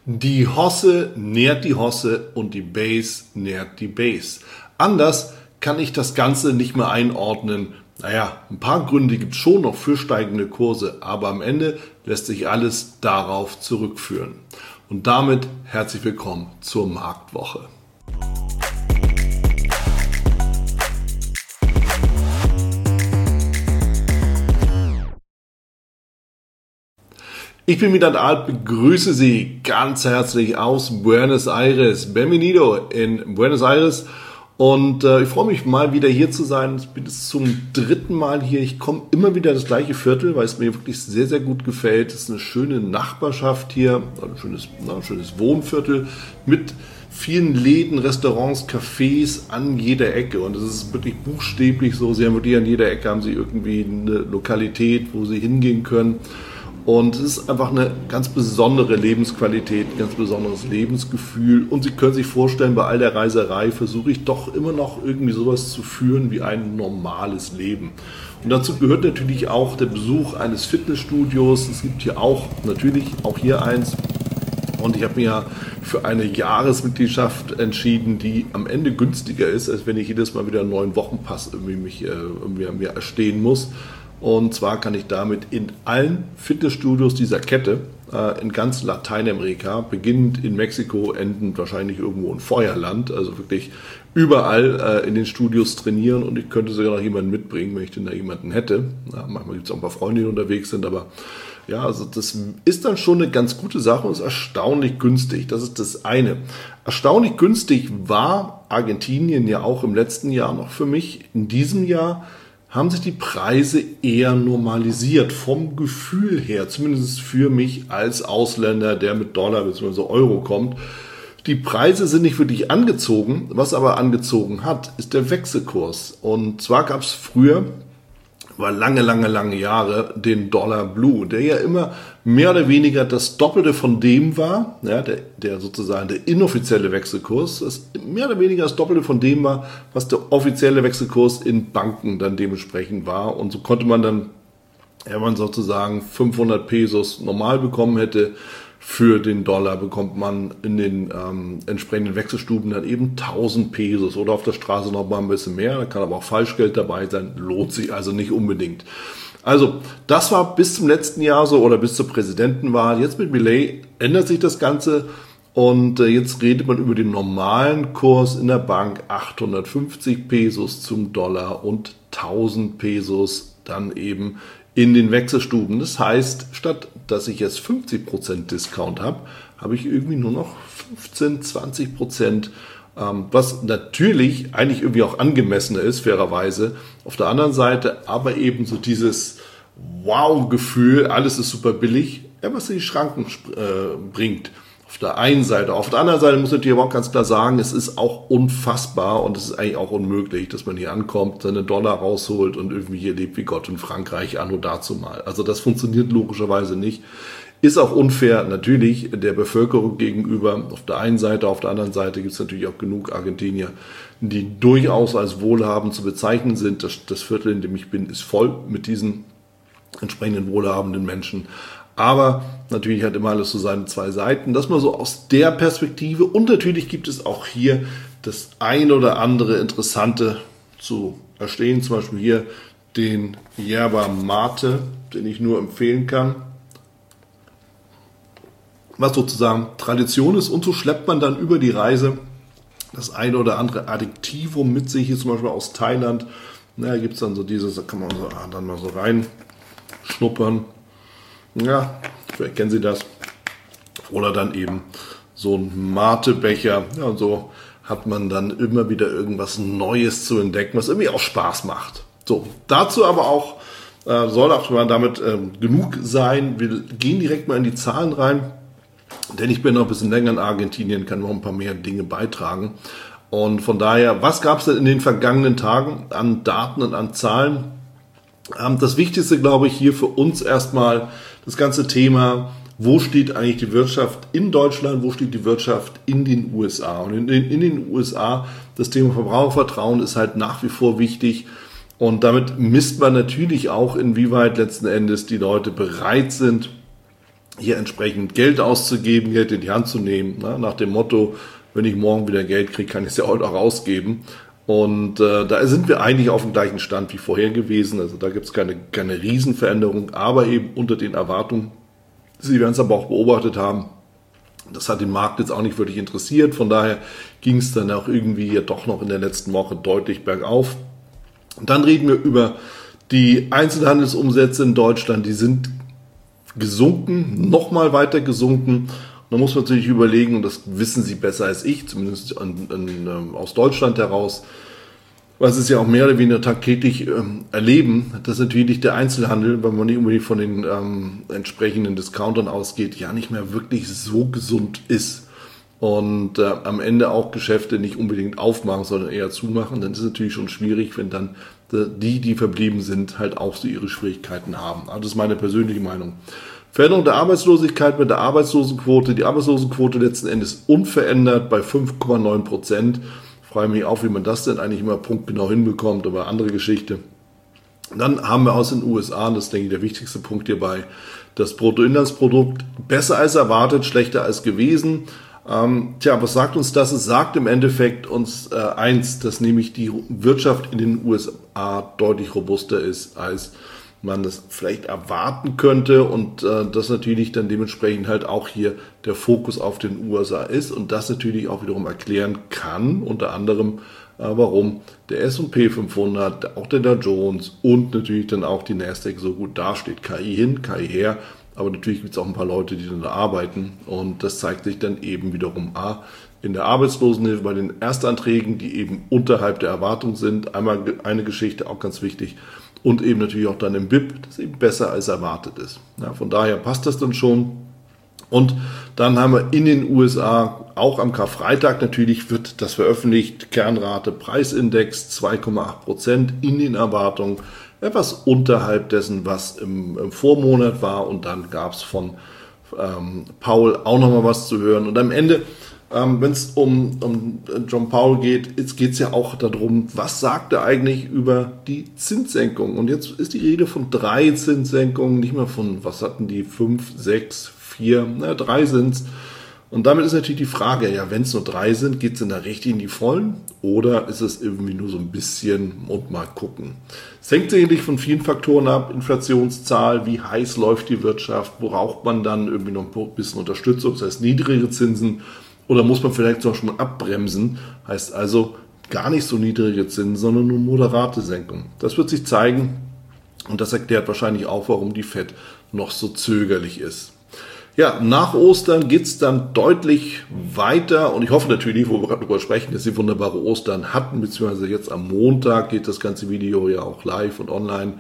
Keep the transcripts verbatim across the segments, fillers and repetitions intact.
Die Hosse nährt die Hosse und die Base nährt die Base. Anders kann ich das Ganze nicht mehr einordnen. Naja, ein paar Gründe gibt es schon noch für steigende Kurse, aber am Ende lässt sich alles darauf zurückführen. Und damit herzlich willkommen zur Marktwoche. Ich bin Midan Alt, begrüße Sie ganz herzlich aus Buenos Aires. Bienvenido in Buenos Aires. Und äh, ich freue mich mal wieder hier zu sein. Ich bin jetzt zum dritten Mal hier. Ich komme immer wieder in das gleiche Viertel, weil es mir wirklich sehr, sehr gut gefällt. Es ist eine schöne Nachbarschaft hier, ein schönes, ein schönes Wohnviertel mit vielen Läden, Restaurants, Cafés an jeder Ecke. Und es ist wirklich buchstäblich so. Sie haben wirklich an jeder Ecke haben Sie irgendwie eine Lokalität, wo Sie hingehen können. Und es ist einfach eine ganz besondere Lebensqualität, ein ganz besonderes Lebensgefühl. Und Sie können sich vorstellen, bei all der Reiserei versuche ich doch immer noch irgendwie sowas zu führen wie ein normales Leben. Und dazu gehört natürlich auch der Besuch eines Fitnessstudios. Es gibt hier auch, natürlich auch hier eins. Und ich habe mir ja für eine Jahresmitgliedschaft entschieden, die am Ende günstiger ist, als wenn ich jedes Mal wieder einen neuen Wochenpass irgendwie mich äh, irgendwie mir erstehen muss. Und zwar kann ich damit in allen Fitnessstudios dieser Kette äh, in ganz Lateinamerika, beginnend in Mexiko, endend wahrscheinlich irgendwo in Feuerland, also wirklich überall äh, in den Studios trainieren. Und ich könnte sogar noch jemanden mitbringen, wenn ich denn da jemanden hätte. Ja, manchmal gibt es auch ein paar Freunde, die unterwegs sind, aber ja, also das ist dann schon eine ganz gute Sache und ist erstaunlich günstig. Das ist das eine. Erstaunlich günstig war Argentinien ja auch im letzten Jahr noch für mich. In diesem Jahr haben sich die Preise eher normalisiert, vom Gefühl her, zumindest für mich als Ausländer, der mit Dollar bzw. Euro kommt. Die Preise sind nicht wirklich angezogen, was aber angezogen hat, ist der Wechselkurs. Und zwar gab es früher, war lange, lange, lange Jahre, den Dollar Blue, der ja immer mehr oder weniger das Doppelte von dem war, ja, der, der sozusagen der inoffizielle Wechselkurs, das mehr oder weniger das Doppelte von dem war, was der offizielle Wechselkurs in Banken dann dementsprechend war. Und so konnte man dann, wenn man sozusagen fünfhundert Pesos normal bekommen hätte, für den Dollar bekommt man in den ähm, entsprechenden Wechselstuben dann eben tausend Pesos oder auf der Straße noch mal ein bisschen mehr. Da kann aber auch Falschgeld dabei sein, lohnt sich also nicht unbedingt. Also das war bis zum letzten Jahr so oder bis zur Präsidentenwahl. Jetzt mit Milei ändert sich das Ganze und äh, jetzt redet man über den normalen Kurs in der Bank, achthundertfünfzig Pesos zum Dollar und tausend Pesos dann eben in den Wechselstuben. Das heißt, statt dass ich jetzt fünfzig Prozent Discount habe, habe ich irgendwie nur noch fünfzehn, zwanzig Prozent, ähm, was natürlich eigentlich irgendwie auch angemessener ist, fairerweise. Auf der anderen Seite aber eben so dieses Wow-Gefühl, alles ist super billig, ja, was in die Schranken äh, bringt. Auf der einen Seite. Auf der anderen Seite muss ich natürlich aber auch ganz klar sagen, es ist auch unfassbar und es ist eigentlich auch unmöglich, dass man hier ankommt, seine Dollar rausholt und irgendwie hier lebt wie Gott in Frankreich, anno dazu mal. Also das funktioniert logischerweise nicht. Ist auch unfair natürlich der Bevölkerung gegenüber. Auf der einen Seite, auf der anderen Seite gibt es natürlich auch genug Argentinier, die durchaus als wohlhabend zu bezeichnen sind. Das, das Viertel, in dem ich bin, ist voll mit diesen entsprechenden wohlhabenden Menschen. Aber natürlich hat immer alles so seine zwei Seiten. Das mal so aus der Perspektive. Und natürlich gibt es auch hier das ein oder andere Interessante zu erstehen. Zum Beispiel hier den Yerba Mate, den ich nur empfehlen kann. Was sozusagen Tradition ist. Und so schleppt man dann über die Reise das ein oder andere Additivum mit sich. Hier zum Beispiel aus Thailand. Da gibt es dann so dieses, da kann man so, ah, dann mal so reinschnuppern. Ja, vielleicht kennen Sie das. Oder dann eben so ein Mate-Becher. Ja, und so hat man dann immer wieder irgendwas Neues zu entdecken, was irgendwie auch Spaß macht. So, dazu aber auch, äh, soll auch mal damit äh, genug sein. Wir gehen direkt mal in die Zahlen rein, denn ich bin noch ein bisschen länger in Argentinien, kann noch ein paar mehr Dinge beitragen. Und von daher, was gab es denn in den vergangenen Tagen an Daten und an Zahlen? Ähm, das Wichtigste, glaube ich, hier für uns erstmal das ganze Thema, wo steht eigentlich die Wirtschaft in Deutschland, wo steht die Wirtschaft in den U S A. Und in den, in den U S A, das Thema Verbrauchervertrauen ist halt nach wie vor wichtig. Und damit misst man natürlich auch, inwieweit letzten Endes die Leute bereit sind, hier entsprechend Geld auszugeben, Geld in die Hand zu nehmen, ne? Nach dem Motto, wenn ich morgen wieder Geld kriege, kann ich es ja heute auch ausgeben. Und äh, da sind wir eigentlich auf dem gleichen Stand wie vorher gewesen. Also da gibt es keine, keine Riesenveränderung, aber eben unter den Erwartungen, Sie werden es aber auch beobachtet haben, das hat den Markt jetzt auch nicht wirklich interessiert. Von daher ging es dann auch irgendwie hier doch noch in der letzten Woche deutlich bergauf. Und dann reden wir über die Einzelhandelsumsätze in Deutschland. Die sind gesunken, nochmal weiter gesunken. Da muss man natürlich überlegen, und das wissen Sie besser als ich, zumindest an, an, aus Deutschland heraus, was es ja auch mehr oder weniger tagtäglich ähm, erleben, dass natürlich der Einzelhandel, wenn man nicht unbedingt von den ähm, entsprechenden Discountern ausgeht, ja nicht mehr wirklich so gesund ist. Und äh, am Ende auch Geschäfte nicht unbedingt aufmachen, sondern eher zumachen. Dann ist es natürlich schon schwierig, wenn dann die, die verblieben sind, halt auch so ihre Schwierigkeiten haben. Also das ist meine persönliche Meinung. Veränderung der Arbeitslosigkeit mit der Arbeitslosenquote. Die Arbeitslosenquote letzten Endes unverändert bei fünf Komma neun Prozent. Ich freue mich auch, wie man das denn eigentlich immer punktgenau hinbekommt, aber andere Geschichte. Dann haben wir aus den U S A, und das ist, denke ich, der wichtigste Punkt hierbei, das Bruttoinlandsprodukt besser als erwartet, schlechter als gewesen. Ähm, tja, was sagt uns das? Es sagt im Endeffekt uns äh, eins, dass nämlich die Wirtschaft in den U S A deutlich robuster ist, als man das vielleicht erwarten könnte, und äh, das natürlich dann dementsprechend halt auch hier der Fokus auf den U S A ist und das natürlich auch wiederum erklären kann, unter anderem, äh, warum der S und P fünfhundert, auch der Dow Jones und natürlich dann auch die Nasdaq so gut dasteht. K I hin, K I her, aber natürlich gibt es auch ein paar Leute, die dann da arbeiten, und das zeigt sich dann eben wiederum A, in der Arbeitslosenhilfe bei den Erstanträgen, die eben unterhalb der Erwartung sind. Einmal eine Geschichte, auch ganz wichtig. Und eben natürlich auch dann im B I P, das eben besser als erwartet ist. Ja, von daher passt das dann schon. Und dann haben wir in den U S A, auch am Karfreitag natürlich, wird das veröffentlicht, Kernrate, Preisindex zwei Komma acht Prozent in den Erwartungen, etwas unterhalb dessen, was im, im Vormonat war. Und dann gab es von ähm, Paul auch nochmal was zu hören. Und am Ende, Ähm, wenn es um, um John Powell geht, jetzt geht es ja auch darum, was sagt er eigentlich über die Zinssenkung? Und jetzt ist die Rede von drei Zinssenkungen, nicht mehr von, was hatten die, fünf, sechs, vier, na, drei sind's. Und damit ist natürlich die Frage, ja, wenn es nur drei sind, geht es denn da richtig in die Vollen? Oder ist es irgendwie nur so ein bisschen und mal gucken? Es hängt sicherlich von vielen Faktoren ab, Inflationszahl, wie heiß läuft die Wirtschaft, wo braucht man dann irgendwie noch ein bisschen Unterstützung, das heißt niedrigere Zinsen. Oder muss man vielleicht zum Beispiel mal abbremsen? Heißt also gar nicht so niedrige Zinsen, sondern nur moderate Senkung. Das wird sich zeigen, und das erklärt wahrscheinlich auch, warum die Fed noch so zögerlich ist. Ja, nach Ostern geht's dann deutlich weiter, und ich hoffe natürlich, wo wir gerade darüber sprechen, dass Sie wunderbare Ostern hatten, beziehungsweise jetzt am Montag geht das ganze Video ja auch live und online,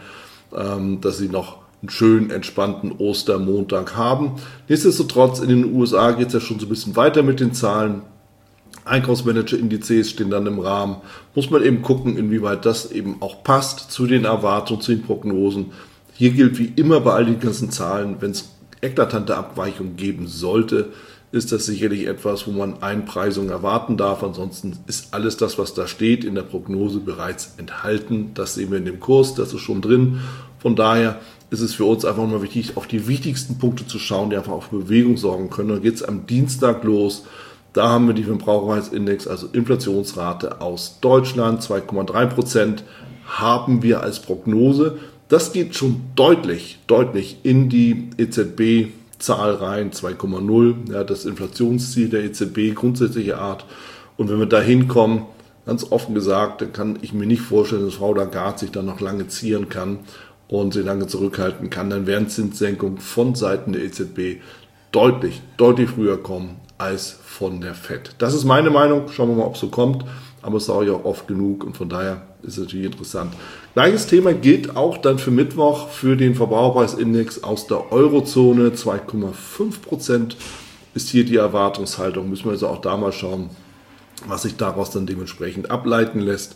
dass Sie noch einen schönen, entspannten Ostermontag haben. Nichtsdestotrotz, in den U S A geht es ja schon so ein bisschen weiter mit den Zahlen. Einkaufsmanager-Indizes stehen dann im Rahmen. Muss man eben gucken, inwieweit das eben auch passt zu den Erwartungen, zu den Prognosen. Hier gilt wie immer bei all den ganzen Zahlen, wenn es eklatante Abweichungen geben sollte, ist das sicherlich etwas, wo man Einpreisungen erwarten darf. Ansonsten ist alles das, was da steht, in der Prognose bereits enthalten. Das sehen wir in dem Kurs, das ist schon drin. Von daher ist es für uns einfach mal wichtig, auf die wichtigsten Punkte zu schauen, die einfach auf Bewegung sorgen können. Dann geht es am Dienstag los. Da haben wir die Verbraucherpreisindex, also Inflationsrate aus Deutschland, zwei Komma drei Prozent haben wir als Prognose. Das geht schon deutlich, deutlich in die E Z B-Zahl rein, zwei Komma null, ja, das Inflationsziel der E Z B, grundsätzliche Art. Und wenn wir da hinkommen, ganz offen gesagt, dann kann ich mir nicht vorstellen, dass Frau Lagarde sich da noch lange zieren kann und sie lange zurückhalten kann. Dann werden Zinssenkungen von Seiten der E Z B deutlich, deutlich früher kommen als von der Fed. Das ist meine Meinung. Schauen wir mal, ob es so kommt. Aber es sage ich auch oft genug, und von daher ist es natürlich interessant. Gleiches Thema gilt auch dann für Mittwoch für den Verbraucherpreisindex aus der Eurozone. zwei Komma fünf Prozent ist hier die Erwartungshaltung. Müssen wir also auch da mal schauen, was sich daraus dann dementsprechend ableiten lässt.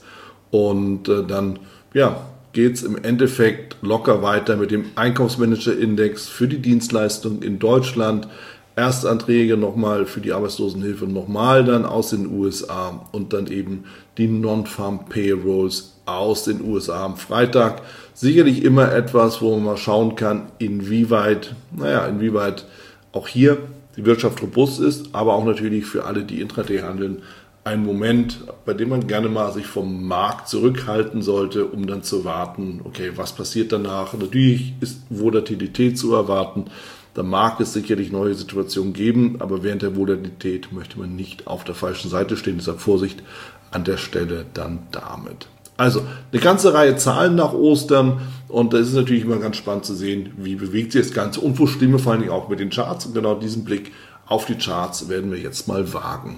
Und äh, dann, ja, geht es im Endeffekt locker weiter mit dem Einkaufsmanager-Index für die Dienstleistungen in Deutschland. Erstanträge nochmal für die Arbeitslosenhilfe nochmal dann aus den U S A und dann eben die Non-Farm Payrolls aus den U S A am Freitag. Sicherlich immer etwas, wo man mal schauen kann, inwieweit, naja, inwieweit auch hier die Wirtschaft robust ist, aber auch natürlich für alle, die Intraday handeln, ein Moment, bei dem man gerne mal sich vom Markt zurückhalten sollte, um dann zu warten, okay, was passiert danach? Natürlich ist Volatilität zu erwarten. Da mag es sicherlich neue Situationen geben, aber während der Volatilität möchte man nicht auf der falschen Seite stehen. Deshalb Vorsicht an der Stelle dann damit. Also eine ganze Reihe Zahlen nach Ostern und da ist es natürlich immer ganz spannend zu sehen, wie bewegt sich das Ganze und wo stehen wir vor allen Dingen auch mit den Charts. Und genau diesen Blick auf die Charts werden wir jetzt mal wagen.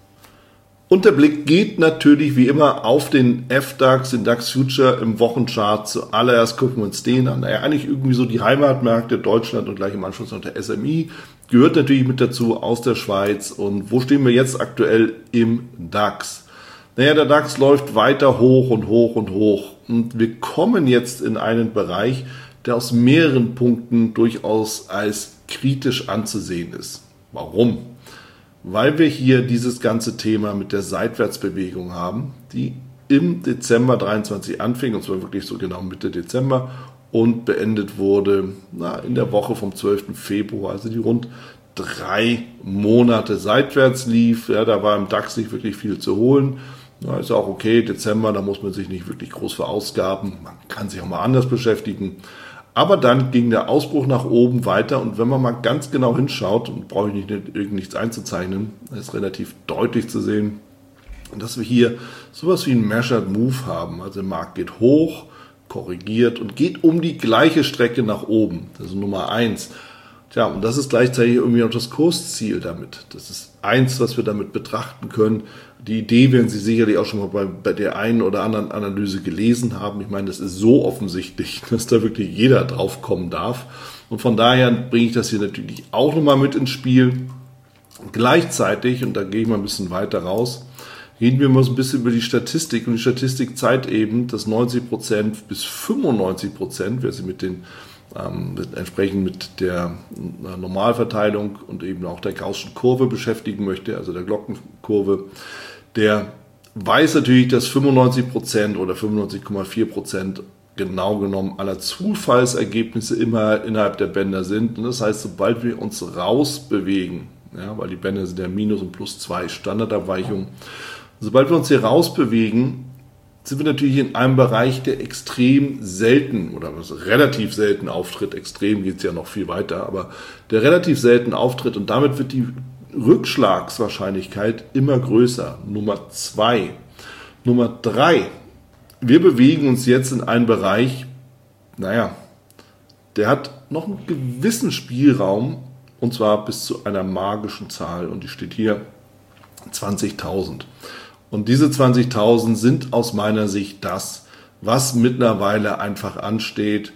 Und der Blick geht natürlich wie immer auf den F DAX, den DAX Future im Wochenchart. Zuallererst gucken wir uns den an. Naja, eigentlich irgendwie so die Heimatmärkte Deutschland und gleich im Anschluss noch der S M I. Gehört natürlich mit dazu aus der Schweiz. Und wo stehen wir jetzt aktuell im DAX? Naja, der DAX läuft weiter hoch und hoch und hoch. Und wir kommen jetzt in einen Bereich, der aus mehreren Punkten durchaus als kritisch anzusehen ist. Warum? Weil wir hier dieses ganze Thema mit der Seitwärtsbewegung haben, die im Dezember dreiundzwanzig anfing, und zwar wirklich so genau Mitte Dezember, und beendet wurde na, in der Woche vom zwölften Februar, also die rund drei Monate seitwärts lief. Ja, da war im DAX nicht wirklich viel zu holen. Ja, ist auch okay, Dezember, da muss man sich nicht wirklich groß verausgaben. Man kann sich auch mal anders beschäftigen. Aber dann ging der Ausbruch nach oben weiter und wenn man mal ganz genau hinschaut, und brauche ich nicht irgend nichts einzuzeichnen, ist relativ deutlich zu sehen, dass wir hier sowas wie einen Measured Move haben. Also der Markt geht hoch, korrigiert und geht um die gleiche Strecke nach oben. Das ist Nummer eins. Tja, und das ist gleichzeitig irgendwie auch das Kursziel damit. Das ist eins, was wir damit betrachten können. Die Idee werden Sie sicherlich auch schon mal bei, bei der einen oder anderen Analyse gelesen haben. Ich meine, das ist so offensichtlich, dass da wirklich jeder drauf kommen darf. Und von daher bringe ich das hier natürlich auch nochmal mit ins Spiel. Gleichzeitig, und da gehe ich mal ein bisschen weiter raus, reden wir mal so ein bisschen über die Statistik. Und die Statistik zeigt eben, dass neunzig Prozent bis fünfundneunzig Prozent, wer sie mit den ähm, mit, entsprechend mit der äh, Normalverteilung und eben auch der Gaußschen Kurve beschäftigen möchte, also der Glockenkurve, der weiß natürlich, dass fünfundneunzig Prozent oder fünfundneunzig Komma vier Prozent genau genommen aller Zufallsergebnisse immer innerhalb der Bänder sind. Und das heißt, sobald wir uns rausbewegen, ja, weil die Bänder sind ja minus und plus zwei Standardabweichungen, sobald wir uns hier rausbewegen, sind wir natürlich in einem Bereich, der extrem selten oder was relativ selten auftritt. Extrem geht es ja noch viel weiter, aber der relativ selten auftritt und damit wird die Rückschlagswahrscheinlichkeit immer größer. Nummer zwei. Nummer drei. Wir bewegen uns jetzt in einen Bereich, naja, der hat noch einen gewissen Spielraum und zwar bis zu einer magischen Zahl und die steht hier zwanzigtausend. Und diese zwanzigtausend sind aus meiner Sicht das, was mittlerweile einfach ansteht.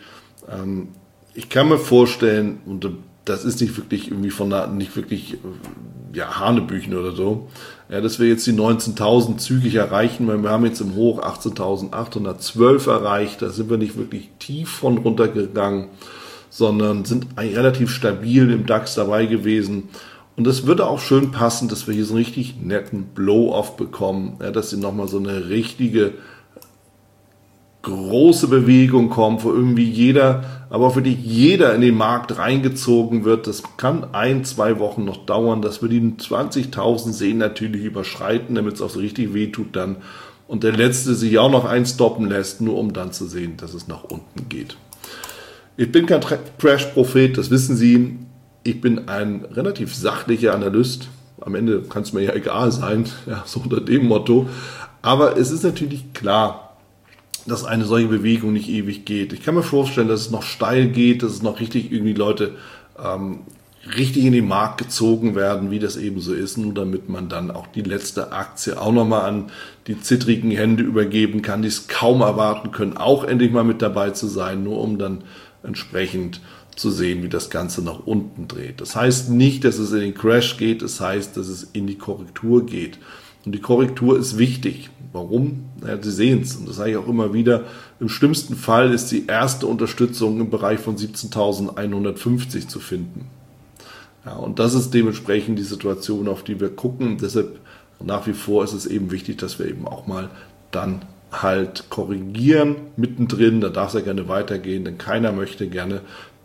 Ich kann mir vorstellen, und das ist nicht wirklich irgendwie von der, nicht wirklich ja, Hanebüchen oder so, ja, dass wir jetzt die neunzehntausend zügig erreichen, weil wir haben jetzt im Hoch achtzehntausendachthundertzwölf erreicht. Da sind wir nicht wirklich tief von runtergegangen, sondern sind eigentlich relativ stabil im DAX dabei gewesen. Und es würde auch schön passen, dass wir hier so einen richtig netten Blow-off bekommen, ja, dass hier nochmal so eine richtige große Bewegung kommt, wo irgendwie jeder, aber auch wirklich jeder in den Markt reingezogen wird. Das kann ein, zwei Wochen noch dauern, dass wir die zwanzigtausend sehen natürlich überschreiten, damit es auch so richtig wehtut dann. Und der letzte sich auch noch einstoppen lässt, nur um dann zu sehen, dass es nach unten geht. Ich bin kein Crash-Prophet, das wissen Sie. Ich bin ein relativ sachlicher Analyst. Am Ende kann es mir ja egal sein, ja, so unter dem Motto. Aber es ist natürlich klar, dass eine solche Bewegung nicht ewig geht. Ich kann mir vorstellen, dass es noch steil geht, dass es noch richtig irgendwie Leute ähm, richtig in den Markt gezogen werden, wie das eben so ist, nur damit man dann auch die letzte Aktie auch nochmal an die zittrigen Hände übergeben kann, die es kaum erwarten können, auch endlich mal mit dabei zu sein, nur um dann entsprechend zu sehen, wie das Ganze nach unten dreht. Das heißt nicht, dass es in den Crash geht, das heißt, dass es in die Korrektur geht. Und die Korrektur ist wichtig. Warum? Ja, Sie sehen es, und das sage ich auch immer wieder, im schlimmsten Fall ist die erste Unterstützung im Bereich von siebzehntausendeinhundertfünfzig zu finden. Ja, und das ist dementsprechend die Situation, auf die wir gucken. Und deshalb nach wie vor ist es eben wichtig, dass wir eben auch mal dann halt korrigieren mittendrin. Da darf es ja gerne weitergehen, denn keiner möchte gerne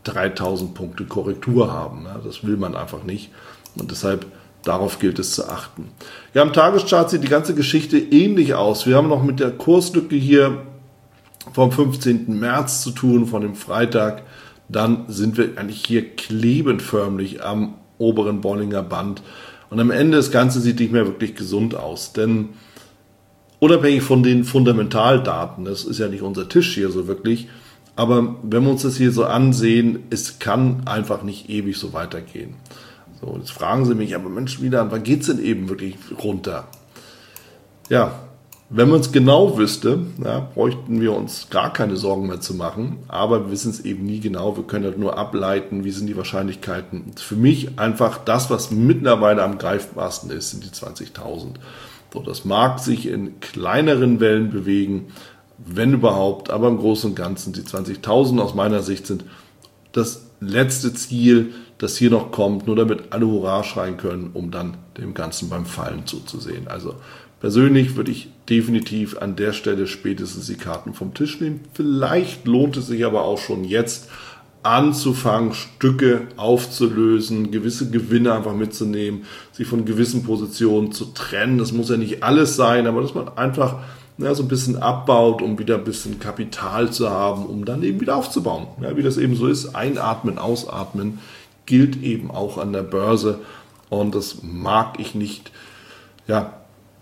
dreitausend Punkte Korrektur haben. Ja, das will man einfach nicht. Und deshalb, darauf gilt es zu achten. Ja, am Tageschart sieht die ganze Geschichte ähnlich aus. Wir haben noch mit der Kurslücke hier vom fünfzehnten März zu tun, von dem Freitag. Dann sind wir eigentlich hier klebend förmlich am oberen Bollinger Band. Und am Ende das Ganze sieht nicht mehr wirklich gesund aus. Denn unabhängig von den Fundamentaldaten, das ist ja nicht unser Tisch hier so wirklich, aber wenn wir uns das hier so ansehen, es kann einfach nicht ewig so weitergehen. So, jetzt fragen Sie mich, aber Mensch, wieder, wann geht es denn eben wirklich runter? Ja, wenn man es genau wüsste, ja, bräuchten wir uns gar keine Sorgen mehr zu machen, aber wir wissen es eben nie genau, wir können halt nur ableiten, wie sind die Wahrscheinlichkeiten. Für mich einfach das, was mittlerweile am greifbarsten ist, sind die zwanzigtausend. So, das mag sich in kleineren Wellen bewegen, wenn überhaupt, aber im Großen und Ganzen die zwanzigtausend aus meiner Sicht sind das letzte Ziel, das hier noch kommt, nur damit alle Hurra schreien können, um dann dem Ganzen beim Fallen zuzusehen. Also persönlich würde ich definitiv an der Stelle spätestens die Karten vom Tisch nehmen. Vielleicht lohnt es sich aber auch schon jetzt anzufangen, Stücke aufzulösen, gewisse Gewinne einfach mitzunehmen, sich von gewissen Positionen zu trennen. Das muss ja nicht alles sein, aber dass man einfach ja, so ein bisschen abbaut, um wieder ein bisschen Kapital zu haben, um dann eben wieder aufzubauen. Ja, wie das eben so ist, einatmen, ausatmen, gilt eben auch an der Börse und das mag ich nicht, ja,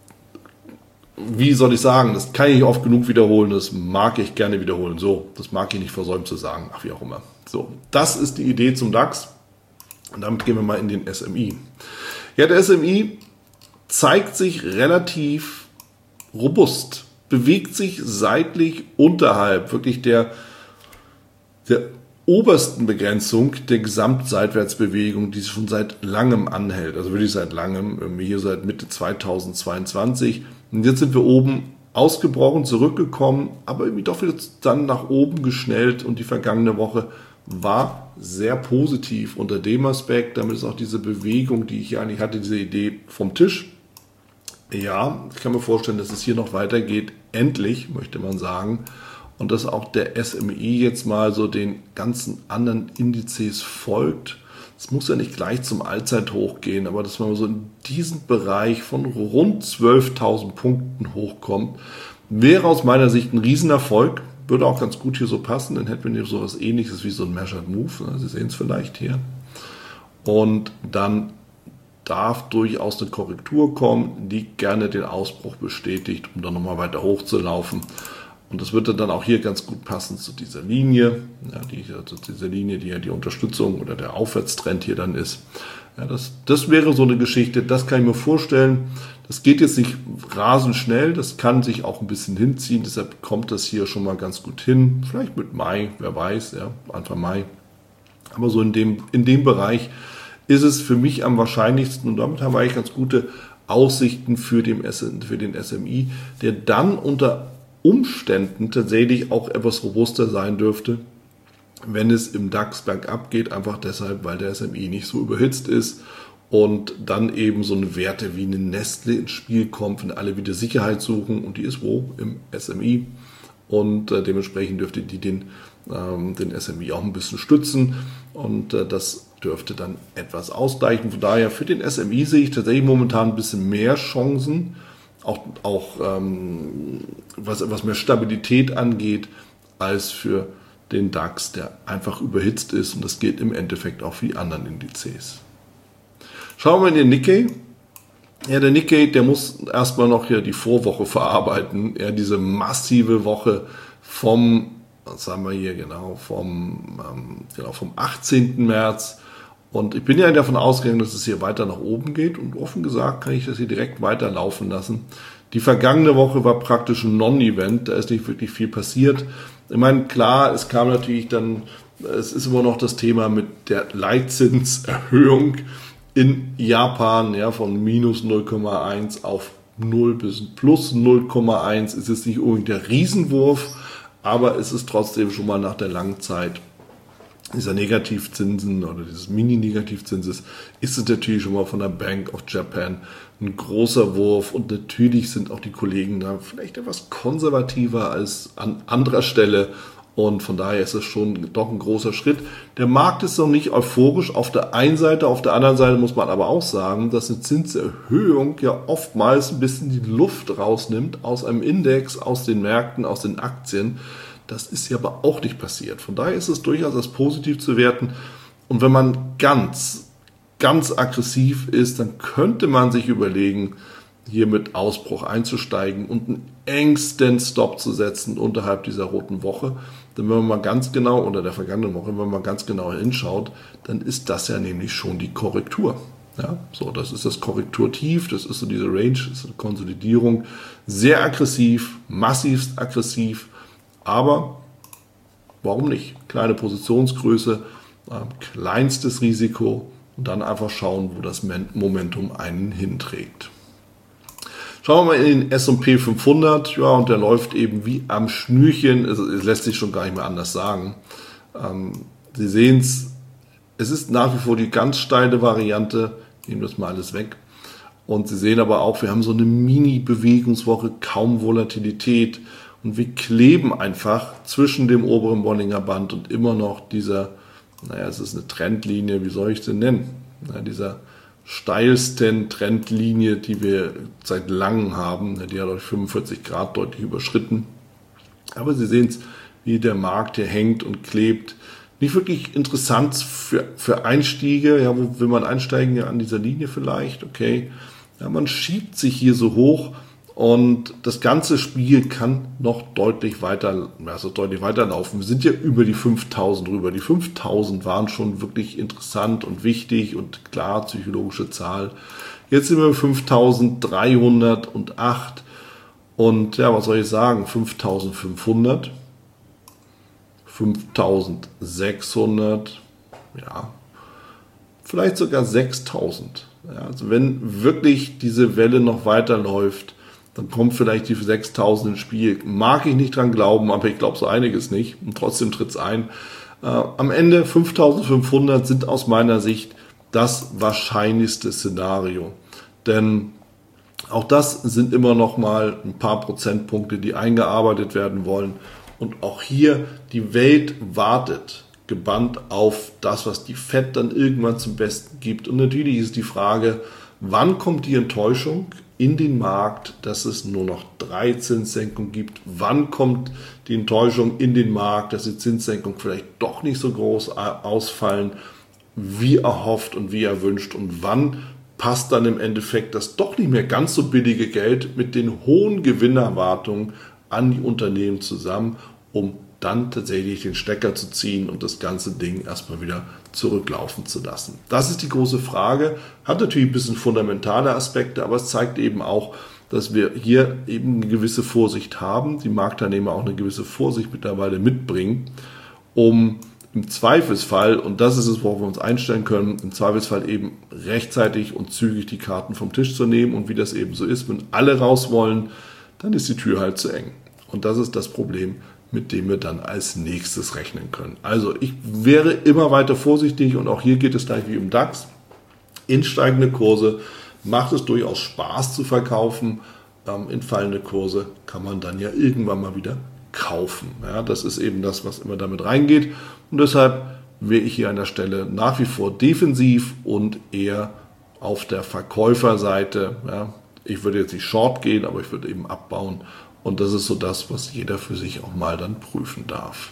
wie soll ich sagen, das kann ich oft genug wiederholen, das mag ich gerne wiederholen, so, das mag ich nicht versäumen zu sagen, ach wie auch immer. So, das ist die Idee zum DAX und damit gehen wir mal in den S M I. Ja, der S M I zeigt sich relativ robust, bewegt sich seitlich unterhalb wirklich der, der obersten Begrenzung der Gesamtseitwärtsbewegung, die schon seit langem anhält. Also wirklich seit langem, hier seit Mitte zweitausendzweiundzwanzig. Und jetzt sind wir oben ausgebrochen, zurückgekommen, aber irgendwie doch wieder dann nach oben geschnellt und die vergangene Woche war sehr positiv unter dem Aspekt. Damit ist auch diese Bewegung, die ich hier eigentlich hatte, diese Idee vom Tisch. Ja, ich kann mir vorstellen, dass es hier noch weitergeht. Endlich, möchte man sagen. Und dass auch der S M I jetzt mal so den ganzen anderen Indizes folgt. Es muss ja nicht gleich zum Allzeithoch gehen, aber dass man so in diesen Bereich von rund zwölftausend Punkten hochkommt, wäre aus meiner Sicht ein Riesenerfolg. Würde auch ganz gut hier so passen, dann hätten wir hier so was Ähnliches wie so ein Measured Move. Sie sehen es vielleicht hier. Und dann darf durchaus eine Korrektur kommen, die gerne den Ausbruch bestätigt, um dann nochmal weiter hochzulaufen. Und das würde dann auch hier ganz gut passen zu dieser Linie, ja, die, also diese Linie, die ja die Unterstützung oder der Aufwärtstrend hier dann ist. Ja, das, das wäre so eine Geschichte, das kann ich mir vorstellen. Das geht jetzt nicht rasend schnell, das kann sich auch ein bisschen hinziehen, deshalb kommt das hier schon mal ganz gut hin. Vielleicht mit Mai, wer weiß, ja, Anfang Mai. Aber so in dem, in dem Bereich ist es für mich am wahrscheinlichsten und damit haben wir eigentlich ganz gute Aussichten für den, für den S M I, der dann unter Umständen tatsächlich auch etwas robuster sein dürfte, wenn es im DAX bergab geht, einfach deshalb, weil der S M I nicht so überhitzt ist und dann eben so eine Werte wie eine Nestle ins Spiel kommt, wenn alle wieder Sicherheit suchen und die ist wo? Im S M I und äh, dementsprechend dürfte die den, ähm, den S M I auch ein bisschen stützen und äh, das dürfte dann etwas ausgleichen. Von daher für den S M I sehe ich tatsächlich momentan ein bisschen mehr Chancen, auch, auch ähm, was, was mehr Stabilität angeht, als für den DAX, der einfach überhitzt ist und das gilt im Endeffekt auch für die anderen Indizes. Schauen wir in den Nikkei. Ja, der Nikkei, der muss erstmal noch hier die Vorwoche verarbeiten. Ja, diese massive Woche vom, was haben wir hier genau, vom, ähm, genau, vom achtzehnten März. Und ich bin ja davon ausgegangen, dass es hier weiter nach oben geht. Und offen gesagt kann ich das hier direkt weiterlaufen lassen. Die vergangene Woche war praktisch ein Non-Event. Da ist nicht wirklich viel passiert. Ich meine, klar, es kam natürlich dann, es ist immer noch das Thema mit der Leitzinserhöhung in Japan, ja, von minus null Komma eins auf null bis plus null Komma eins. Es ist nicht unbedingt der Riesenwurf, aber es ist trotzdem schon mal nach der langen Zeit dieser Negativzinsen oder dieses Mini-Negativzinses ist es natürlich schon mal von der Bank of Japan ein großer Wurf und natürlich sind auch die Kollegen da vielleicht etwas konservativer als an anderer Stelle Und von daher ist es schon doch ein großer Schritt. Der Markt ist noch nicht euphorisch auf der einen Seite. Auf der anderen Seite muss man aber auch sagen, dass eine Zinserhöhung ja oftmals ein bisschen die Luft rausnimmt aus einem Index, aus den Märkten, aus den Aktien. Das ist ja aber auch nicht passiert. Von daher ist es durchaus als positiv zu werten. Und wenn man ganz, ganz aggressiv ist, dann könnte man sich überlegen, hier mit Ausbruch einzusteigen und einen engsten Stop zu setzen unterhalb dieser roten Woche. Denn wenn man mal ganz genau, unter der vergangenen Woche, wenn man mal ganz genau hinschaut, dann ist das ja nämlich schon die Korrektur. Ja, so, das ist das Korrekturtief, das ist so diese Range, das ist eine Konsolidierung. Sehr aggressiv, massivst aggressiv, aber warum nicht? Kleine Positionsgröße, äh, kleinstes Risiko und dann einfach schauen, wo das Momentum einen hinträgt. Schauen wir mal in den S und P fünfhundert, ja, und der läuft eben wie am Schnürchen, es, es lässt sich schon gar nicht mehr anders sagen. Ähm, Sie sehen es, es ist nach wie vor die ganz steile Variante, nehmen das mal alles weg. Und Sie sehen aber auch, wir haben so eine Mini-Bewegungswoche, kaum Volatilität und wir kleben einfach zwischen dem oberen Bollinger Band und immer noch dieser, naja, es ist eine Trendlinie, wie soll ich es denn nennen, ja, dieser steilsten Trendlinie, die wir seit langem haben. Die hat durch fünfundvierzig Grad deutlich überschritten. Aber Sie sehen es, wie der Markt hier hängt und klebt. Nicht wirklich interessant für, für Einstiege. Ja, wo will man einsteigen? Ja, an dieser Linie vielleicht. Okay. Ja, man schiebt sich hier so hoch und das ganze Spiel kann noch deutlich weiter, also deutlich weiterlaufen. Wir sind ja über die fünftausend rüber. Die fünftausend waren schon wirklich interessant und wichtig und klar, psychologische Zahl. Jetzt sind wir fünftausenddreihundertacht und ja, was soll ich sagen? fünftausendfünfhundert, fünftausendsechshundert, ja, vielleicht sogar sechstausend. Ja, also wenn wirklich diese Welle noch weiterläuft, dann kommt vielleicht die sechstausend ins Spiel. Mag ich nicht dran glauben, aber ich glaube so einiges nicht. Und trotzdem tritt es ein. Äh, am Ende fünftausendfünfhundert sind aus meiner Sicht das wahrscheinlichste Szenario. Denn auch das sind immer noch mal ein paar Prozentpunkte, die eingearbeitet werden wollen. Und auch hier, die Welt wartet gebannt auf das, was die Fed dann irgendwann zum Besten gibt. Und natürlich ist die Frage, wann kommt die Enttäuschung in den Markt, dass es nur noch drei Zinssenkungen gibt? Wann kommt die Enttäuschung in den Markt, dass die Zinssenkungen vielleicht doch nicht so groß ausfallen, wie erhofft und wie erwünscht? Und wann passt dann im Endeffekt das doch nicht mehr ganz so billige Geld mit den hohen Gewinnerwartungen an die Unternehmen zusammen, um dann tatsächlich den Stecker zu ziehen und das ganze Ding erstmal wieder zurücklaufen zu lassen? Das ist die große Frage. Hat natürlich ein bisschen fundamentale Aspekte, aber es zeigt eben auch, dass wir hier eben eine gewisse Vorsicht haben, die Marktteilnehmer auch eine gewisse Vorsicht mittlerweile mitbringen, um im Zweifelsfall, und das ist es, worauf wir uns einstellen können, im Zweifelsfall eben rechtzeitig und zügig die Karten vom Tisch zu nehmen. Und wie das eben so ist, wenn alle raus wollen, dann ist die Tür halt zu eng. Und das ist das Problem, mit dem wir dann als nächstes rechnen können. Also ich wäre immer weiter vorsichtig und auch hier geht es gleich wie im DAX. In steigende Kurse macht es durchaus Spaß zu verkaufen. In fallende Kurse kann man dann ja irgendwann mal wieder kaufen. Ja, das ist eben das, was immer damit reingeht. Und deshalb wäre ich hier an der Stelle nach wie vor defensiv und eher auf der Verkäuferseite. Ja, ich würde jetzt nicht short gehen, aber ich würde eben abbauen. Und das ist so das, was jeder für sich auch mal dann prüfen darf.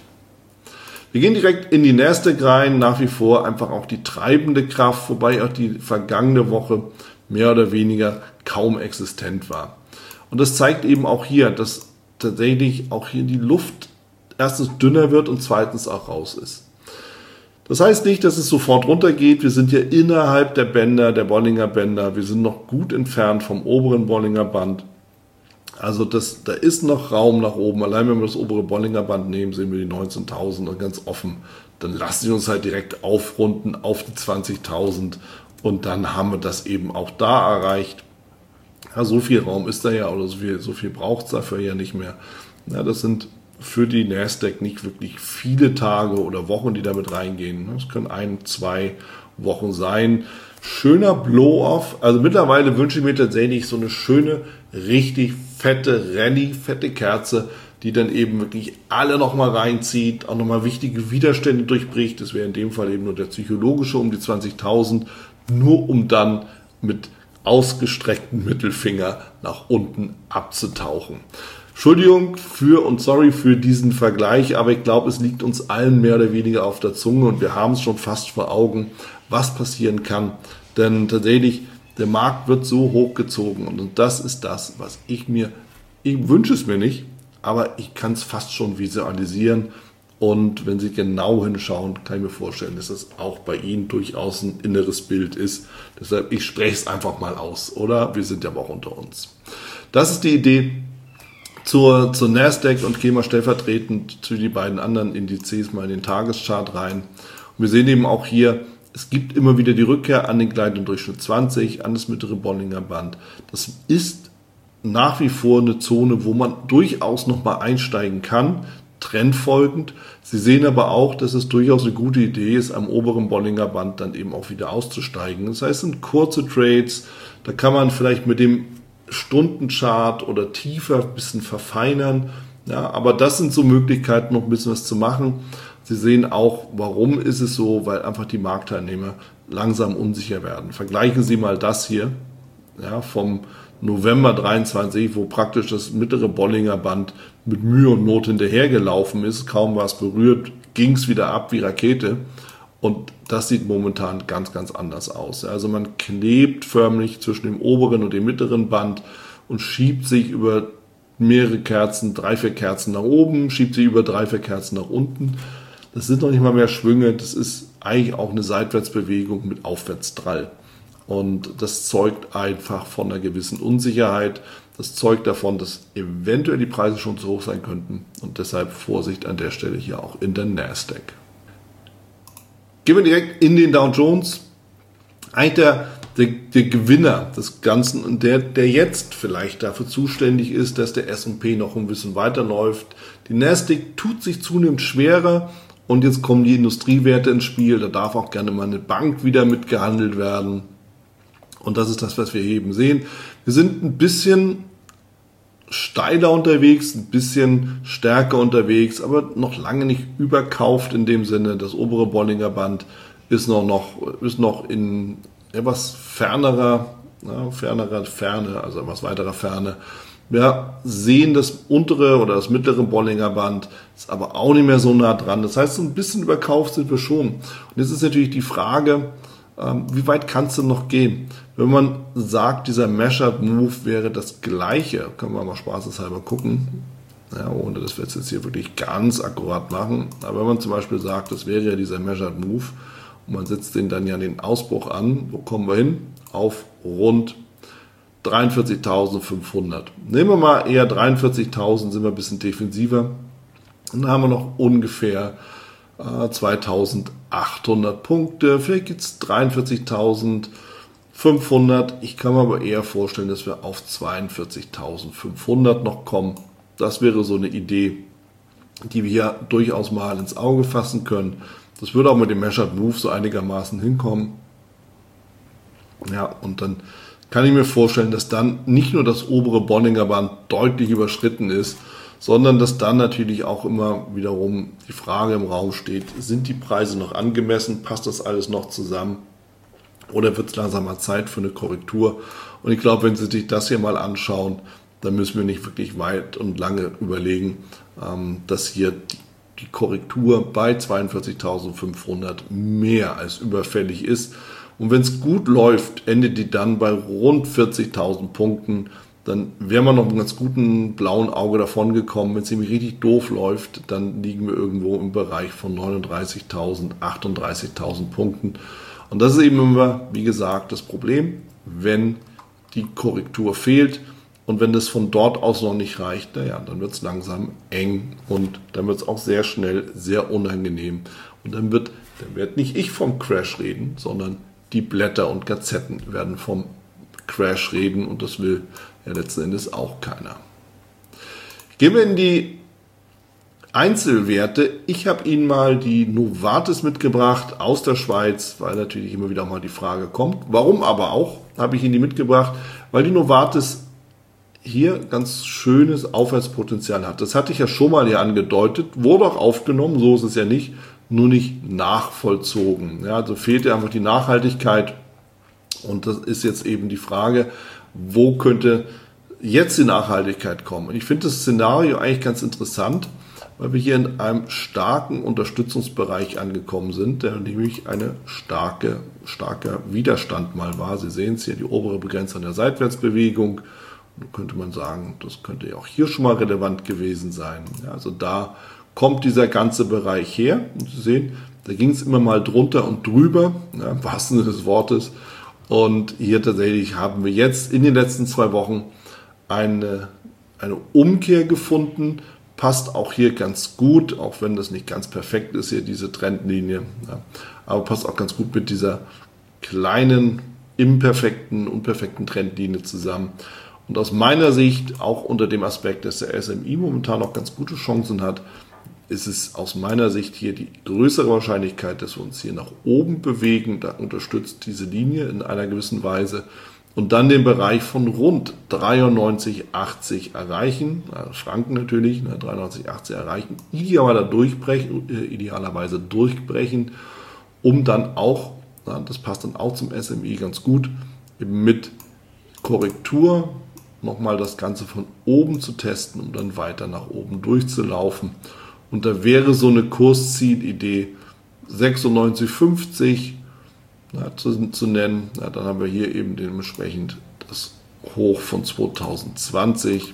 Wir gehen direkt in die Nasdaq rein, nach wie vor einfach auch die treibende Kraft, wobei auch die vergangene Woche mehr oder weniger kaum existent war. Und das zeigt eben auch hier, dass tatsächlich auch hier die Luft erstens dünner wird und zweitens auch raus ist. Das heißt nicht, dass es sofort runtergeht. Wir sind ja innerhalb der Bänder, der Bollinger Bänder. Wir sind noch gut entfernt vom oberen Bollinger Band. Also das, da ist noch Raum nach oben. Allein wenn wir das obere Bollinger Band nehmen, sehen wir die neunzehntausend und ganz offen. Dann lassen sie uns halt direkt aufrunden auf die zwanzigtausend und dann haben wir das eben auch da erreicht. Ja, so viel Raum ist da ja oder so viel, so viel braucht es dafür ja nicht mehr. Ja, das sind für die Nasdaq nicht wirklich viele Tage oder Wochen, die damit reingehen. Das können ein, zwei Wochen sein. Schöner Blow-off. Also mittlerweile wünsche ich mir tatsächlich so eine schöne, richtig fette Rallye, fette Kerze die dann eben wirklich alle nochmal reinzieht, auch nochmal wichtige Widerstände durchbricht. Das wäre in dem Fall eben nur der psychologische um die zwanzigtausend, nur um dann mit ausgestreckten Mittelfinger nach unten abzutauchen. Entschuldigung für und sorry für diesen Vergleich, aber ich glaube, es liegt uns allen mehr oder weniger auf der Zunge und wir haben es schon fast vor Augen, was passieren kann. Denn tatsächlich, der Markt wird so hochgezogen und das ist das, was ich mir, ich wünsche es mir nicht, aber ich kann es fast schon visualisieren. Und wenn Sie genau hinschauen, kann ich mir vorstellen, dass das auch bei Ihnen durchaus ein inneres Bild ist. Deshalb, ich spreche es einfach mal aus, oder? Wir sind ja auch unter uns. Das ist die Idee zur, zur Nasdaq und gehen wir stellvertretend zu die beiden anderen Indizes mal in den Tageschart rein. Und wir sehen eben auch hier, es gibt immer wieder die Rückkehr an den gleitenden Durchschnitt zwanzig, an das mittlere Bollinger Band. Das ist nach wie vor eine Zone, wo man durchaus nochmal einsteigen kann, trendfolgend. Sie sehen aber auch, dass es durchaus eine gute Idee ist, am oberen Bollinger Band dann eben auch wieder auszusteigen. Das heißt, es sind kurze Trades, da kann man vielleicht mit dem Stundenchart oder tiefer ein bisschen verfeinern. Ja, aber das sind so Möglichkeiten, noch ein bisschen was zu machen. Sie sehen auch, warum ist es so, weil einfach die Marktteilnehmer langsam unsicher werden. Vergleichen Sie mal das hier, ja, vom November dreiundzwanzig, wo praktisch das mittlere Bollinger Band mit Mühe und Not hinterhergelaufen ist. Kaum war es berührt, ging es wieder ab wie Rakete. Und das sieht momentan ganz, ganz anders aus. Also man klebt förmlich zwischen dem oberen und dem mittleren Band und schiebt sich über mehrere Kerzen, drei, vier Kerzen nach oben, schiebt sich über drei, vier Kerzen nach unten. Das sind noch nicht mal mehr Schwünge, das ist eigentlich auch eine Seitwärtsbewegung mit Aufwärtsdrall. Und das zeugt einfach von einer gewissen Unsicherheit. Das zeugt davon, dass eventuell die Preise schon zu hoch sein könnten. Und deshalb Vorsicht an der Stelle hier auch in der Nasdaq. Gehen wir direkt in den Dow Jones. Eigentlich der, der, der Gewinner des Ganzen und der, der jetzt vielleicht dafür zuständig ist, dass der S und P noch ein bisschen weiterläuft. Die Nasdaq tut sich zunehmend schwerer und jetzt kommen die Industriewerte ins Spiel. Da darf auch gerne mal eine Bank wieder mitgehandelt werden. Und das ist das, was wir hier eben sehen. Wir sind ein bisschen steiler unterwegs, ein bisschen stärker unterwegs, aber noch lange nicht überkauft in dem Sinne. Das obere Bollinger Band ist noch, noch, ist noch in etwas fernerer, ja, fernerer Ferne, also etwas weiterer Ferne. Wir sehen das untere oder das mittlere Bollinger Band, ist aber auch nicht mehr so nah dran. Das heißt, so ein bisschen überkauft sind wir schon. Und jetzt ist natürlich die Frage, wie weit kann es denn noch gehen? Wenn man sagt, dieser Measured Move wäre das gleiche, können wir mal spaßeshalber gucken, ja, ohne dass wir es jetzt hier wirklich ganz akkurat machen. Aber wenn man zum Beispiel sagt, das wäre ja dieser Measured Move und man setzt den dann ja an den Ausbruch an, wo kommen wir hin? Auf rund dreiundvierzigtausendfünfhundert. Nehmen wir mal eher dreiundvierzigtausend, sind wir ein bisschen defensiver. Und dann haben wir noch ungefähr äh, zweitausendachthundert Punkte. Vielleicht gibt es dreiundvierzigtausendfünfhundert. Ich kann mir aber eher vorstellen, dass wir auf zweiundvierzigtausendfünfhundert noch kommen. Das wäre so eine Idee, die wir hier durchaus mal ins Auge fassen können. Das würde auch mit dem Measured Move so einigermaßen hinkommen. Ja, und dann kann ich mir vorstellen, dass dann nicht nur das obere Bollinger Band deutlich überschritten ist, sondern dass dann natürlich auch immer wiederum die Frage im Raum steht, sind die Preise noch angemessen, passt das alles noch zusammen oder wird es langsam mal Zeit für eine Korrektur? Und ich glaube, wenn Sie sich das hier mal anschauen, dann müssen wir nicht wirklich weit und lange überlegen, dass hier die Korrektur bei zweiundvierzigtausendfünfhundert mehr als überfällig ist. Und wenn es gut läuft, endet die dann bei rund vierzigtausend Punkten. Dann wäre man noch mit einem ganz guten blauen Auge davon gekommen. Wenn es nämlich richtig doof läuft, dann liegen wir irgendwo im Bereich von neununddreißigtausend, achtunddreißigtausend Punkten. Und das ist eben immer, wie gesagt, das Problem, wenn die Korrektur fehlt. Und wenn das von dort aus noch nicht reicht, naja, dann wird es langsam eng und dann wird es auch sehr schnell sehr unangenehm. Und dann wird, dann wird nicht ich vom Crash reden, sondern die Blätter und Gazetten werden vom Crash reden und das will ja letzten Endes auch keiner. Gehen wir in die Einzelwerte. Ich habe Ihnen mal die Novartis mitgebracht aus der Schweiz, weil natürlich immer wieder mal die Frage kommt. Warum aber auch, habe ich Ihnen die mitgebracht, weil die Novartis hier ganz schönes Aufwärtspotenzial hat. Das hatte ich ja schon mal hier angedeutet, wurde auch aufgenommen, so ist es ja nicht, nur nicht nachvollzogen. Ja, also fehlt ja einfach die Nachhaltigkeit und das ist jetzt eben die Frage, wo könnte jetzt die Nachhaltigkeit kommen? Und ich finde das Szenario eigentlich ganz interessant, weil wir hier in einem starken Unterstützungsbereich angekommen sind, der nämlich eine starke, starker Widerstand mal war. Sie sehen es hier, die obere Begrenzung der Seitwärtsbewegung. Da könnte man sagen, das könnte ja auch hier schon mal relevant gewesen sein. Ja, also da kommt dieser ganze Bereich her. Und Sie sehen, da ging es immer mal drunter und drüber, ja, im wahrsten Sinne des Wortes. Und hier tatsächlich haben wir jetzt in den letzten zwei Wochen eine, eine Umkehr gefunden. Passt auch hier ganz gut, auch wenn das nicht ganz perfekt ist, hier diese Trendlinie. Ja, aber passt auch ganz gut mit dieser kleinen, imperfekten, unperfekten Trendlinie zusammen. Und aus meiner Sicht, auch unter dem Aspekt, dass der S M I momentan noch ganz gute Chancen hat, ist es aus meiner Sicht hier die größere Wahrscheinlichkeit, dass wir uns hier nach oben bewegen. Da unterstützt diese Linie in einer gewissen Weise. Und dann den Bereich von rund dreiundneunzig achtzig erreichen, also Franken natürlich, ne, dreiundneunzig achtzig erreichen, idealerweise durchbrechen, äh, idealerweise durchbrechen, um dann auch, na, das passt dann auch zum S M I ganz gut, eben mit Korrektur nochmal das Ganze von oben zu testen, um dann weiter nach oben durchzulaufen. Und da wäre so eine Kurszielidee sechsundneunzig fünfzig, Ja, zu, zu nennen. Ja, dann haben wir hier eben dementsprechend das Hoch von zwanzig zwanzig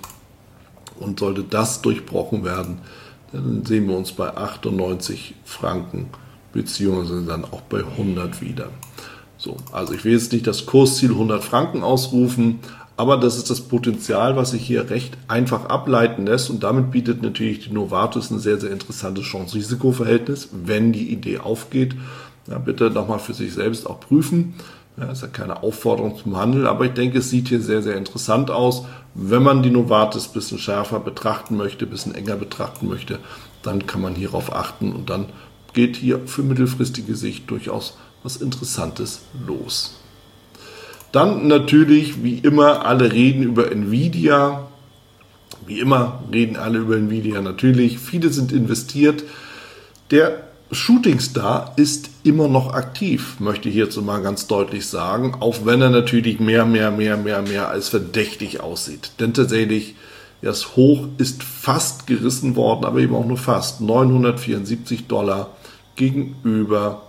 und sollte das durchbrochen werden, dann sehen wir uns bei achtundneunzig Franken beziehungsweise dann auch bei hundert wieder. So, also ich will jetzt nicht das Kursziel hundert Franken ausrufen, aber das ist das Potenzial, was sich hier recht einfach ableiten lässt und damit bietet natürlich die Novartis ein sehr, sehr interessantes Chance-Risiko-Verhältnis, wenn die Idee aufgeht. Ja, bitte nochmal für sich selbst auch prüfen. Ja, ist ja keine Aufforderung zum Handel, aber ich denke, es sieht hier sehr, sehr interessant aus. Wenn man die Novartis ein bisschen schärfer betrachten möchte, ein bisschen enger betrachten möchte, dann kann man hierauf achten und dann geht hier für mittelfristige Sicht durchaus was Interessantes los. Dann natürlich, wie immer, alle reden über Nvidia. Wie immer reden alle über Nvidia natürlich. Viele sind investiert. Der Shooting Star ist immer noch aktiv, möchte ich hierzu mal ganz deutlich sagen, auch wenn er natürlich mehr, mehr, mehr, mehr, mehr als verdächtig aussieht. Denn tatsächlich, das Hoch ist fast gerissen worden, aber eben auch nur fast. neunhundertvierundsiebzig Dollar gegenüber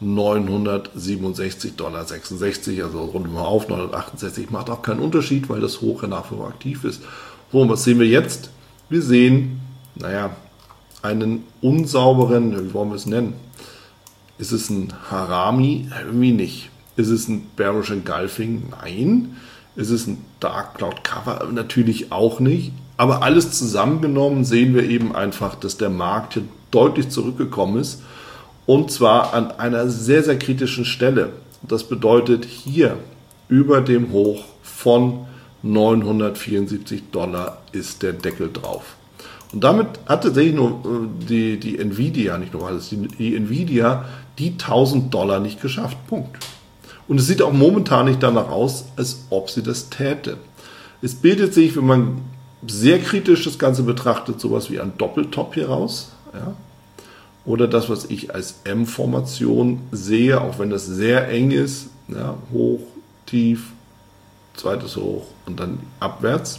neunhundertsiebenundsechzig Dollar sechsundsechzig, also runden wir auf, neunhundertachtundsechzig, macht auch keinen Unterschied, weil das Hoch ja nach wie vor aktiv ist. So, was sehen wir jetzt? Wir sehen, naja, einen unsauberen, wie wollen wir es nennen? Ist es ein Harami? Irgendwie nicht. Ist es ein Bearish Engulfing? Nein. Ist es ein Dark Cloud Cover? Natürlich auch nicht. Aber alles zusammengenommen sehen wir eben einfach, dass der Markt hier deutlich zurückgekommen ist. Und zwar an einer sehr, sehr kritischen Stelle. Das bedeutet, hier über dem Hoch von neunhundertvierundsiebzig Dollar ist der Deckel drauf. Und damit hat tatsächlich nur die, die Nvidia, nicht nur alles, die, die Nvidia die tausend Dollar nicht geschafft. Punkt. Und es sieht auch momentan nicht danach aus, als ob sie das täte. Es bildet sich, wenn man sehr kritisch das Ganze betrachtet, sowas wie ein Doppeltop hier raus. Ja? Oder das, was ich als M-Formation sehe, auch wenn das sehr eng ist. Ja? Hoch, tief, zweites Hoch und dann abwärts.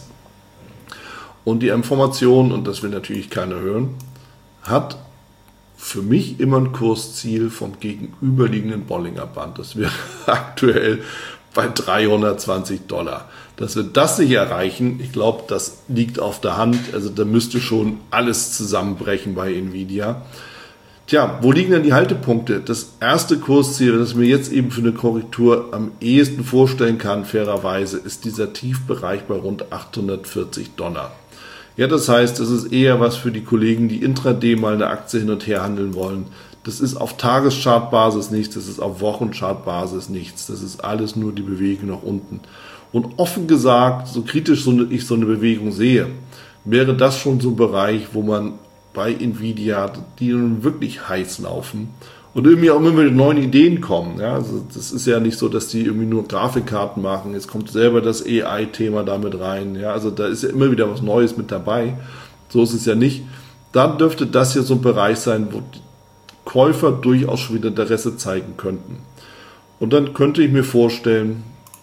Und die M-Formation, und das will natürlich keiner hören, hat für mich immer ein Kursziel vom gegenüberliegenden Bollinger Band. Das wäre aktuell bei dreihundertzwanzig Dollar. Dass wir das nicht erreichen, ich glaube, das liegt auf der Hand. Also da müsste schon alles zusammenbrechen bei Nvidia. Tja, wo liegen denn die Haltepunkte? Das erste Kursziel, das ich mir jetzt eben für eine Korrektur am ehesten vorstellen kann, fairerweise, ist dieser Tiefbereich bei rund achthundertvierzig Dollar. Ja, das heißt, es ist eher was für die Kollegen, die intraday mal eine Aktie hin und her handeln wollen. Das ist auf Tageschartbasis nichts, das ist auf Wochenchartbasis nichts. Das ist alles nur die Bewegung nach unten. Und offen gesagt, so kritisch so ich so eine Bewegung sehe, wäre das schon so ein Bereich, wo man bei Nvidia, die nun wirklich heiß laufen und irgendwie auch immer mit neuen Ideen kommen. Ja, also das ist ja nicht so, dass die irgendwie nur Grafikkarten machen. Jetzt kommt selber das A I-Thema damit rein. Ja, also da ist ja immer wieder was Neues mit dabei. So ist es ja nicht. Dann dürfte das hier so ein Bereich sein, wo die Käufer durchaus schon wieder Interesse zeigen könnten. Und dann könnte ich mir vorstellen,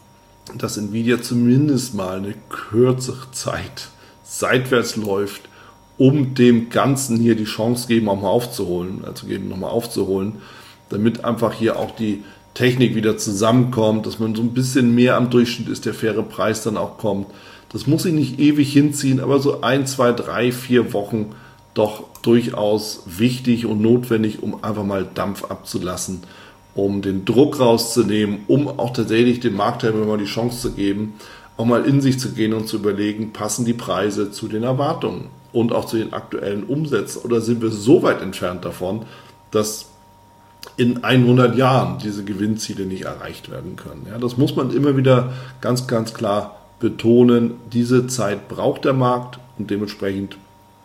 dass Nvidia zumindest mal eine kürzere Zeit seitwärts läuft, um dem Ganzen hier die Chance geben, auch mal aufzuholen, also geben, nochmal aufzuholen, damit einfach hier auch die Technik wieder zusammenkommt, dass man so ein bisschen mehr am Durchschnitt ist, der faire Preis dann auch kommt. Das muss sich nicht ewig hinziehen, aber so ein, zwei, drei, vier Wochen doch durchaus wichtig und notwendig, um einfach mal Dampf abzulassen, um den Druck rauszunehmen, um auch tatsächlich dem Marktteilnehmer mal die Chance zu geben, auch mal in sich zu gehen und zu überlegen, passen die Preise zu den Erwartungen und auch zu den aktuellen Umsätzen, oder sind wir so weit entfernt davon, dass in hundert Jahren diese Gewinnziele nicht erreicht werden können. Ja, das muss man immer wieder ganz, ganz klar betonen. Diese Zeit braucht der Markt und dementsprechend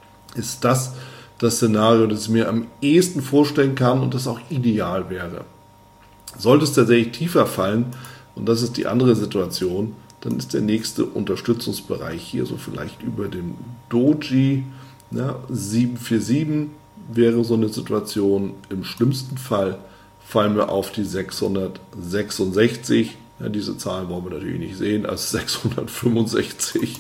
ist das das Szenario, das ich mir am ehesten vorstellen kann und das auch ideal wäre. Sollte es tatsächlich tiefer fallen, und das ist die andere Situation, dann ist der nächste Unterstützungsbereich hier so vielleicht über dem Doji, ja, sieben vier sieben wäre so eine Situation. Im schlimmsten Fall fallen wir auf die sechshundertsechsundsechzig. Ja, diese Zahl wollen wir natürlich nicht sehen, als sechshundertfünfundsechzig.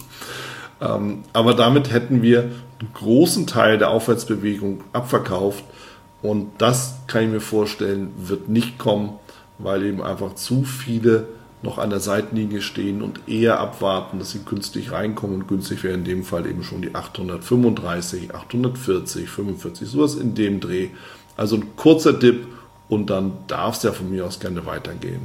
Ähm, aber damit hätten wir einen großen Teil der Aufwärtsbewegung abverkauft. Und das kann ich mir vorstellen, wird nicht kommen, weil eben einfach zu viele noch an der Seitenlinie stehen und eher abwarten, dass sie günstig reinkommen. Und günstig wäre in dem Fall eben schon die achthundertfünfunddreißig, achthundertvierzig, fünfundvierzig, sowas in dem Dreh. Also ein kurzer Dip und dann darf es ja von mir aus gerne weitergehen.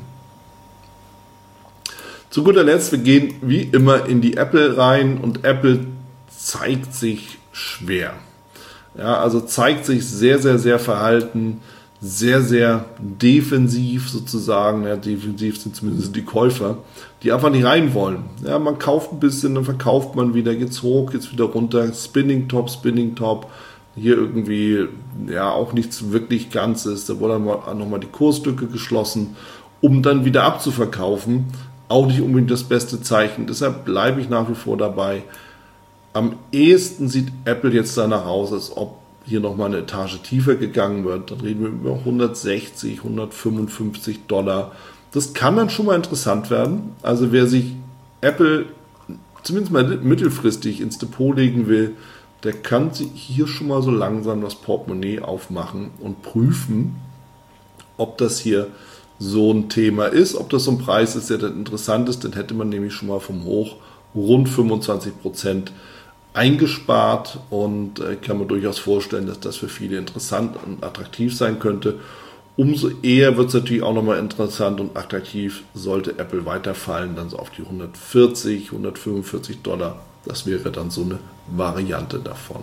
Zu guter Letzt, wir gehen wie immer in die Apple rein und Apple zeigt sich schwer. Ja, also zeigt sich sehr, sehr, sehr verhalten, sehr, sehr defensiv sozusagen. Ja, defensiv sind zumindest die Käufer, die einfach nicht rein wollen. Ja, man kauft ein bisschen, dann verkauft man wieder, geht's hoch, geht's wieder runter, Spinning Top, Spinning Top. Hier irgendwie ja auch nichts wirklich Ganzes. Da wurde dann nochmal die Kurslücke geschlossen, um dann wieder abzuverkaufen. Auch nicht unbedingt das beste Zeichen. Deshalb bleibe ich nach wie vor dabei. Am ehesten sieht Apple jetzt danach aus, als ob hier nochmal eine Etage tiefer gegangen wird. Dann reden wir über hundertsechzig, hundertfünfundfünfzig Dollar. Das kann dann schon mal interessant werden. Also wer sich Apple zumindest mal mittelfristig ins Depot legen will, der kann sich hier schon mal so langsam das Portemonnaie aufmachen und prüfen, ob das hier so ein Thema ist, ob das so ein Preis ist, der dann interessant ist. Dann hätte man nämlich schon mal vom Hoch rund fünfundzwanzig Prozent eingespart und äh, kann man durchaus vorstellen, dass das für viele interessant und attraktiv sein könnte. Umso eher wird es natürlich auch nochmal interessant und attraktiv, sollte Apple weiterfallen, dann so auf die hundertvierzig, hundertfünfundvierzig Dollar. Das wäre dann so eine Variante davon.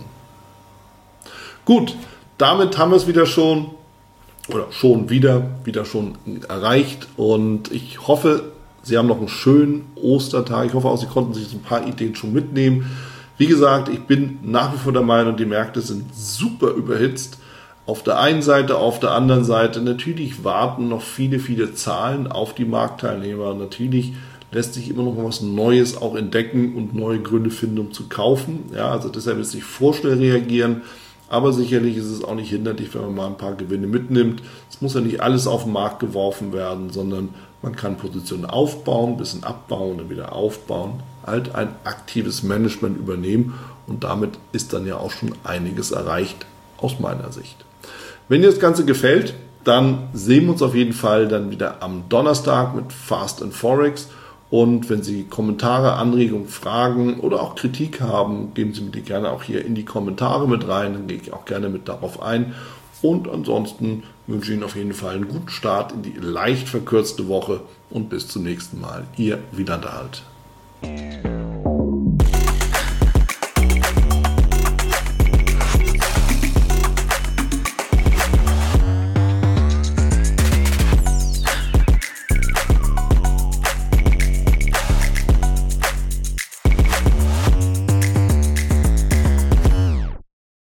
Gut, damit haben wir es wieder schon, oder schon wieder, wieder schon erreicht und ich hoffe, Sie haben noch einen schönen Ostertag. Ich hoffe auch, Sie konnten sich so ein paar Ideen schon mitnehmen. Wie gesagt, ich bin nach wie vor der Meinung, die Märkte sind super überhitzt. Auf der einen Seite, auf der anderen Seite, natürlich warten noch viele, viele Zahlen auf die Marktteilnehmer. Natürlich lässt sich immer noch was Neues auch entdecken und neue Gründe finden, um zu kaufen. Ja, also deshalb ist nicht vorschnell reagieren. Aber sicherlich ist es auch nicht hinderlich, wenn man mal ein paar Gewinne mitnimmt. Es muss ja nicht alles auf den Markt geworfen werden, sondern man kann Positionen aufbauen, ein bisschen abbauen und wieder aufbauen. Halt ein aktives Management übernehmen und damit ist dann ja auch schon einiges erreicht aus meiner Sicht. Wenn dir das Ganze gefällt, dann sehen wir uns auf jeden Fall dann wieder am Donnerstag mit Fast and Forex. Und wenn Sie Kommentare, Anregungen, Fragen oder auch Kritik haben, geben Sie mir die gerne auch hier in die Kommentare mit rein. Dann gehe ich auch gerne mit darauf ein. Und ansonsten wünsche ich Ihnen auf jeden Fall einen guten Start in die leicht verkürzte Woche und bis zum nächsten Mal. Ihr Wieland Alt.